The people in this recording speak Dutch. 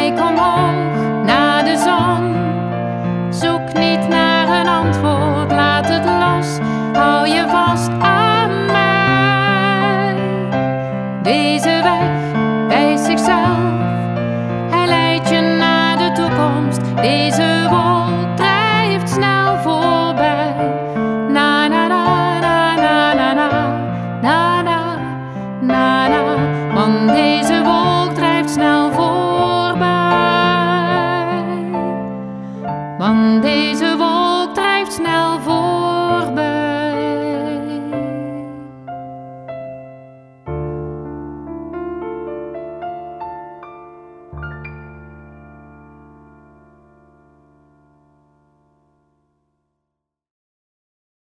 Kijk omhoog naar de zon. Zoek niet naar een antwoord, laat het los. Hou je vast aan mij. Deze weg wijst zichzelf. Hij leidt je naar de toekomst. Deze